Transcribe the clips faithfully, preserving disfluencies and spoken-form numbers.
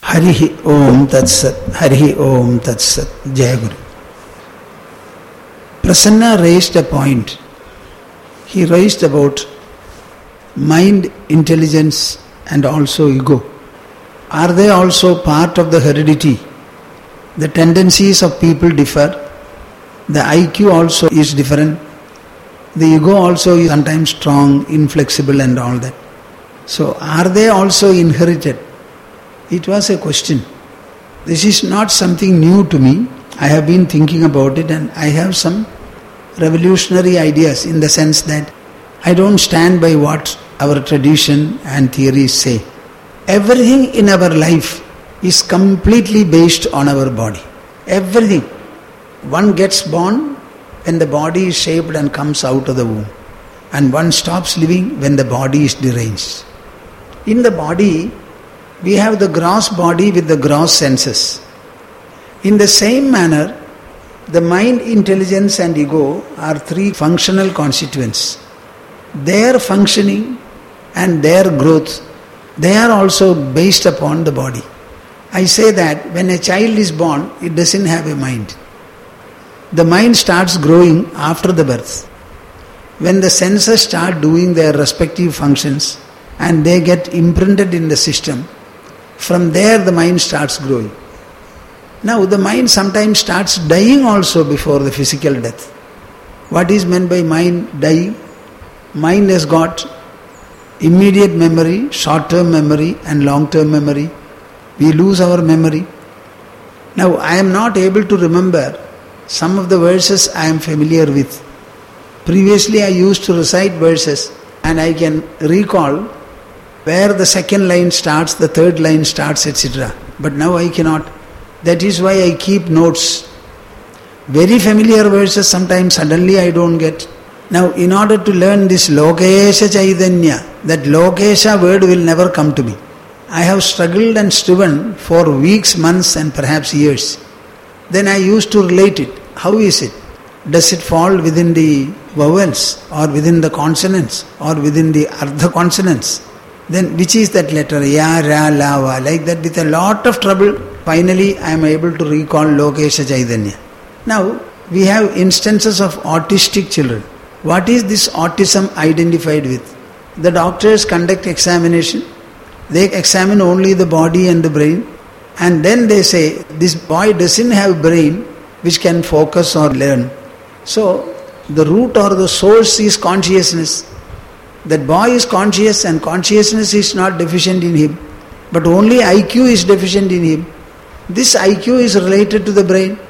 Harihi Om Tat Sat. Harihi Om Tat Sat. Jai Guru. Prasanna raised a point. He raised about mind, intelligence and also ego. Are they also part of the heredity? The tendencies of people differ. The I Q also is different. The ego also is sometimes strong, inflexible and all that. So are they also inherited? It was a question. This is not something new to me. I have been thinking about it and I have some revolutionary ideas in the sense that I don't stand by what our tradition and theories say. Everything in our life is completely based on our body. Everything. One gets born when the body is shaped and comes out of the womb. And one stops living when the body is deranged. In the body, we have the gross body with the gross senses. In the same manner, the mind, intelligence and ego are three functional constituents. Their functioning and their growth, they are also based upon the body. I say that when a child is born, it doesn't have a mind. The mind starts growing after the birth. When the senses start doing their respective functions and they get imprinted in the system, from there the mind starts growing. Now the mind sometimes starts dying also before the physical death. What is meant by mind dying? Mind has got immediate memory, short-term memory and long-term memory. We lose our memory. Now I am not able to remember some of the verses I am familiar with. Previously I used to recite verses and I can recall where the second line starts, the third line starts, et cetera. But now I cannot. That is why I keep notes. Very familiar verses sometimes suddenly I don't get. Now in order to learn this Lokesha Chaitanya, that Lokesha word will never come to me. I have struggled and striven for weeks, months and perhaps years. Then I used to relate it. How is it? Does it fall within the vowels or within the consonants or within the ardha consonants? Then which is that letter? Ya, Ra, La, Va. Like that with a lot of trouble, finally I am able to recall Lokesha Chaitanya. Now, we have instances of autistic children. What is this autism identified with? The doctors conduct examination. They examine only the body and the brain. And then they say, this boy doesn't have brain which can focus or learn. So, the root or the source is consciousness. That boy is conscious and consciousness is not deficient in him. But only I Q is deficient in him. This I Q is related to the brain.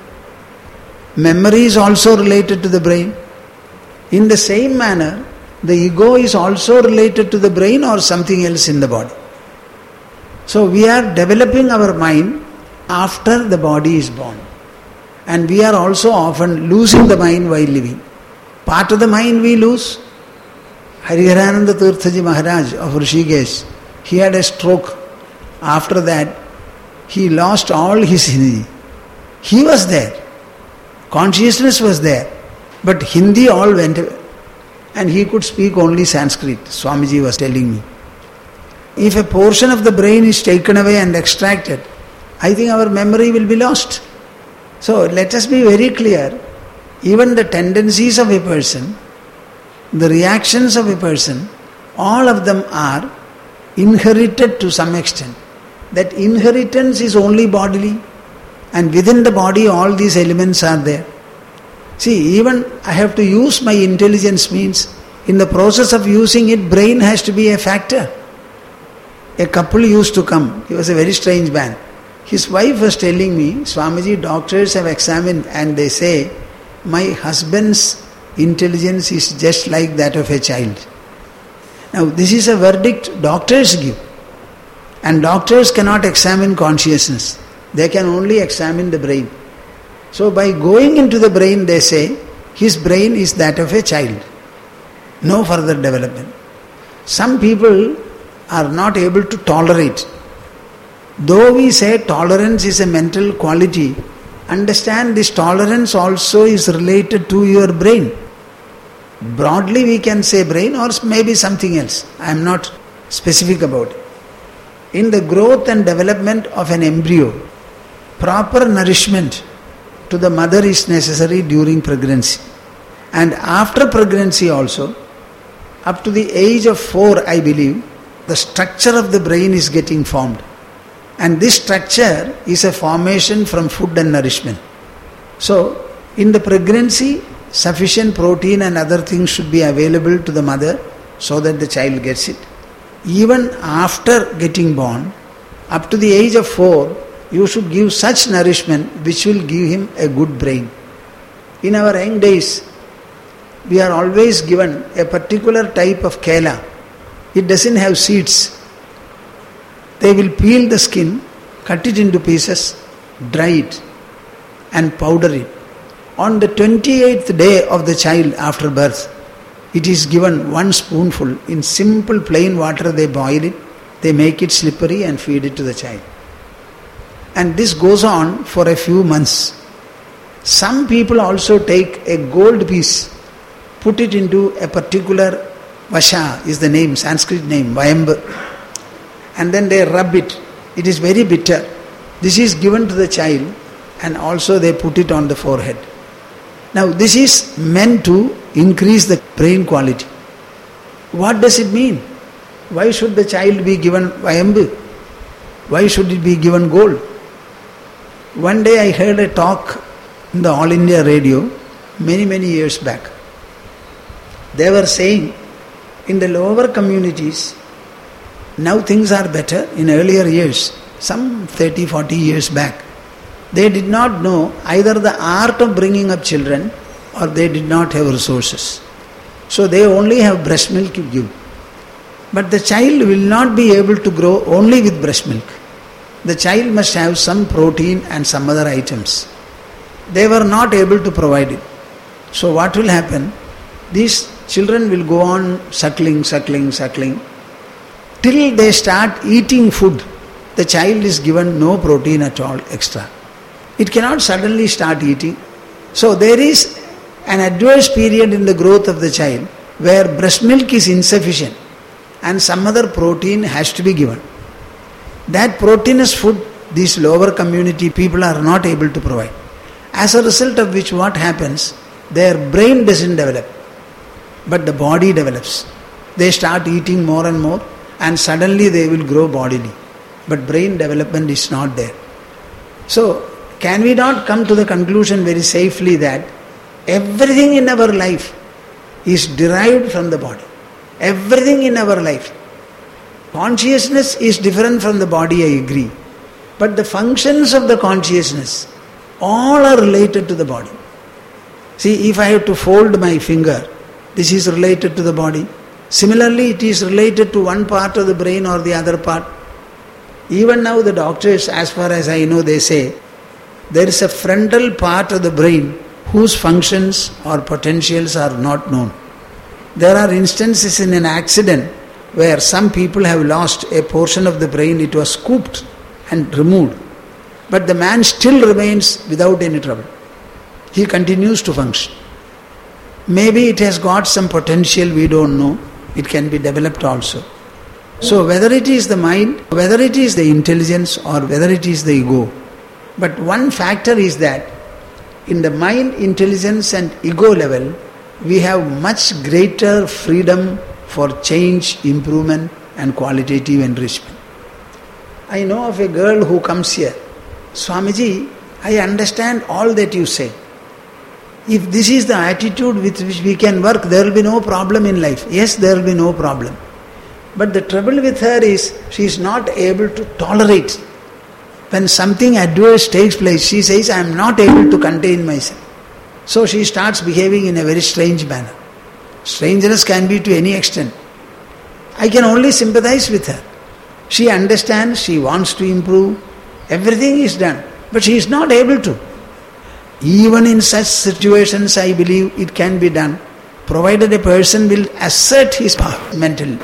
Memory is also related to the brain. In the same manner, the ego is also related to the brain or something else in the body. So we are developing our mind after the body is born. And we are also often losing the mind while living. Part of the mind we lose. Hariharananda Tirthaji Maharaj of Rishikesh, he had a stroke. After that, he lost all his Hindi. He was there. Consciousness was there. But Hindi all went away. And he could speak only Sanskrit, Swamiji was telling me. If a portion of the brain is taken away and extracted, I think our memory will be lost. So let us be very clear. Even the tendencies of a person, the reactions of a person, all of them are inherited to some extent. That inheritance is only bodily, and within the body all these elements are there. See, even I have to use my intelligence means, in the process of using it, brain has to be a factor. A couple used to come, he was a very strange man. His wife was telling me, Swamiji, doctors have examined and they say, my husband's intelligence is just like that of a child. Now this is a verdict doctors give. And doctors cannot examine consciousness. They can only examine the brain. So by going into the brain, they say, his brain is that of a child. No further development. Some people are not able to tolerate. Though we say tolerance is a mental quality, understand this tolerance also is related to your brain. Broadly we can say brain or maybe something else. I am not specific about it. In the growth and development of an embryo, proper nourishment to the mother is necessary during pregnancy. And after pregnancy also, up to the age of four, I believe, the structure of the brain is getting formed. And this structure is a formation from food and nourishment. So, in the pregnancy, sufficient protein and other things should be available to the mother so that the child gets it. Even after getting born, up to the age of four, you should give such nourishment which will give him a good brain. In our young days, we are always given a particular type of kela. It doesn't have seeds. They will peel the skin, cut it into pieces, dry it and powder it. On the twenty-eighth day of the child after birth, it is given one spoonful. In simple plain water they boil it, they make it slippery and feed it to the child. And this goes on for a few months. Some people also take a gold piece, put it into a particular vasha is the name, Sanskrit name, vayambu, and then they rub it. It is very bitter. This is given to the child and also they put it on the forehead. Now this is meant to increase the brain quality. What does it mean? Why should the child be given vayambu? Why should it be given gold? One day I heard a talk in the All India radio many many years back. They were saying in the lower communities, now things are better. In earlier years, some thirty forty years back, they did not know either the art of bringing up children or they did not have resources. So they only have breast milk to give. But the child will not be able to grow only with breast milk. The child must have some protein and some other items. They were not able to provide it. So what will happen? These children will go on suckling, suckling, suckling till they start eating food. The child is given no protein at all extra. It cannot suddenly start eating. So there is an adverse period in the growth of the child where breast milk is insufficient and some other protein has to be given. That proteinous food these lower community people are not able to provide. As a result of which what happens? Their brain doesn't develop, but the body develops. They start eating more and more and suddenly they will grow bodily. But brain development is not there. So, can we not come to the conclusion very safely that everything in our life is derived from the body? Everything in our life. Consciousness is different from the body, I agree. But the functions of the consciousness, all are related to the body. See, if I have to fold my finger, this is related to the body. Similarly, it is related to one part of the brain or the other part. Even now the doctors, as far as I know, they say, there is a frontal part of the brain whose functions or potentials are not known. There are instances in an accident where some people have lost a portion of the brain, it was scooped and removed. But the man still remains without any trouble. He continues to function. Maybe it has got some potential, we don't know. It can be developed also. So whether it is the mind, whether it is the intelligence or whether it is the ego, but one factor is that in the mind, intelligence and ego level, we have much greater freedom for change, improvement and qualitative enrichment. I know of a girl who comes here. Swamiji, I understand all that you say. If this is the attitude with which we can work, there will be no problem in life. Yes, there will be no problem. But the trouble with her is, she is not able to tolerate. When something adverse takes place, she says, I am not able to contain myself. So she starts behaving in a very strange manner. Strangeness can be to any extent. I can only sympathize with her. She understands, she wants to improve, everything is done, but she is not able to. Even in such situations, I believe it can be done, provided a person will assert his power mentally.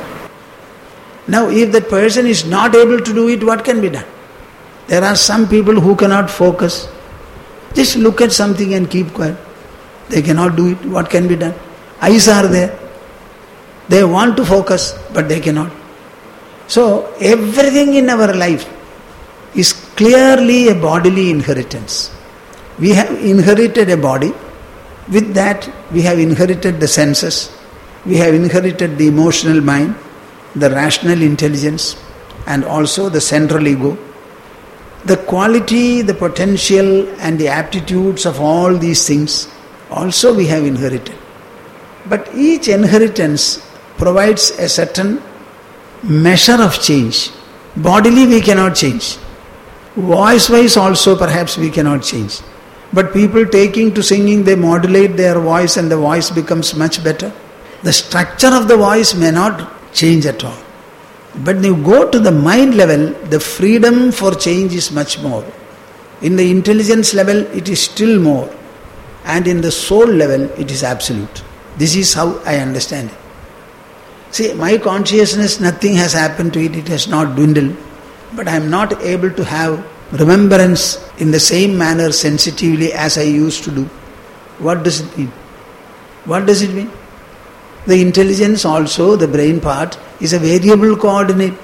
Now, if that person is not able to do it, what can be done? There are some people who cannot focus. Just look at something and keep quiet. They cannot do it. What can be done? Eyes are there. They want to focus, but they cannot. So everything in our life is clearly a bodily inheritance. We have inherited a body. With that, we have inherited the senses. We have inherited the emotional mind, the rational intelligence, and also the central ego. The quality, the potential, and the aptitudes of all these things also we have inherited. But each inheritance provides a certain measure of change. Bodily we cannot change. Voice-wise also perhaps we cannot change. But people taking to singing, they modulate their voice and the voice becomes much better. The structure of the voice may not change at all. But when you go to the mind level, the freedom for change is much more. In the intelligence level, it is still more. And in the soul level, it is absolute. This is how I understand it. See, my consciousness, nothing has happened to it, it has not dwindled. But I am not able to have remembrance in the same manner sensitively as I used to do. What does it mean? What does it mean? The intelligence also, the brain part, is a variable coordinate.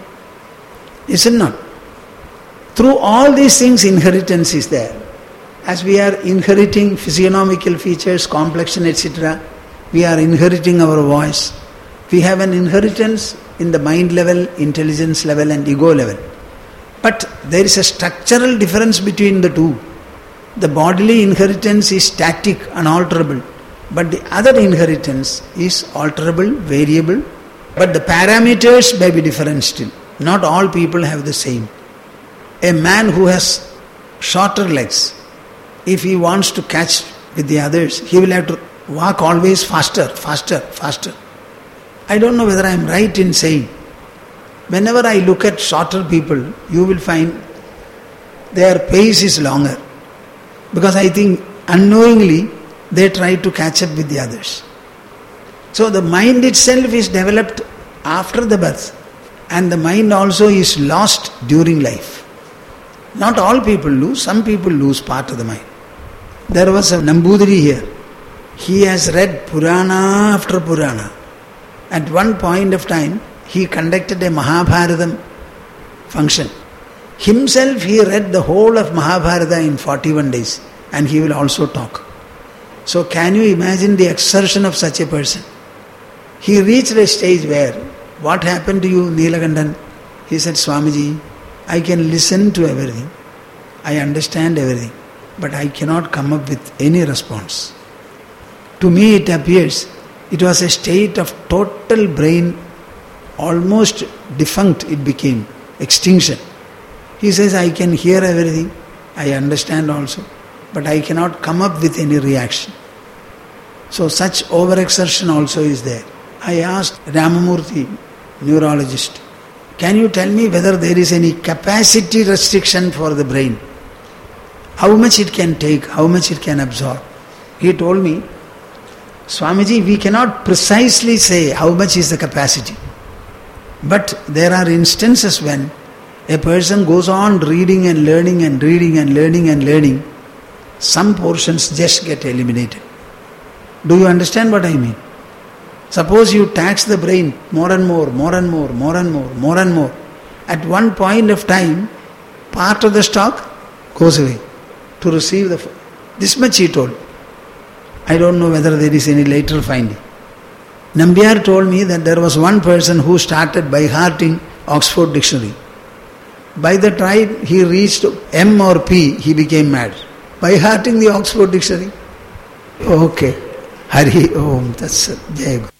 Is it not? Through all these things, inheritance is there. As we are inheriting physiognomical features, complexion, et cetera, we are inheriting our voice. We have an inheritance in the mind level, intelligence level and ego level. But there is a structural difference between the two. The bodily inheritance is static, unalterable. But the other inheritance is alterable, variable. But the parameters may be different still. Not all people have the same. A man who has shorter legs, if he wants to catch with the others, he will have to walk always faster, faster, faster. I don't know whether I am right in saying. Whenever I look at shorter people, you will find their pace is longer. Because I think unknowingly they try to catch up with the others. So the mind itself is developed after the birth. And the mind also is lost during life. Not all people lose, some people lose part of the mind. There was a Nambudiri here. He has read Purana after Purana. At one point of time, he conducted a Mahabharatam function. Himself, he read the whole of Mahabharata in forty-one days. And he will also talk. So can you imagine the exertion of such a person? He reached a stage where, what happened to you, Neelakandan? He said, Swamiji, I can listen to everything. I understand everything. But I cannot come up with any response. To me it appears, it was a state of total brain, almost defunct it became, extinction. He says, I can hear everything, I understand also, but I cannot come up with any reaction. So such overexertion also is there. I asked Ramamurthy, neurologist, can you tell me whether there is any capacity restriction for the brain? How much it can take, how much it can absorb? He told me, Swamiji, we cannot precisely say how much is the capacity. But there are instances when a person goes on reading and learning and reading and learning and learning, some portions just get eliminated. Do you understand what I mean? Suppose you tax the brain more and more, more and more, more and more, more and more. At one point of time, part of the stock goes away to receive the... This much he told. I don't know whether there is any later finding. Nambiar told me that there was one person who started by hearting Oxford Dictionary. By the time he reached M or P, he became mad. By hearting the Oxford Dictionary. Okay. Hari Om Tat Sat. Jai Guru.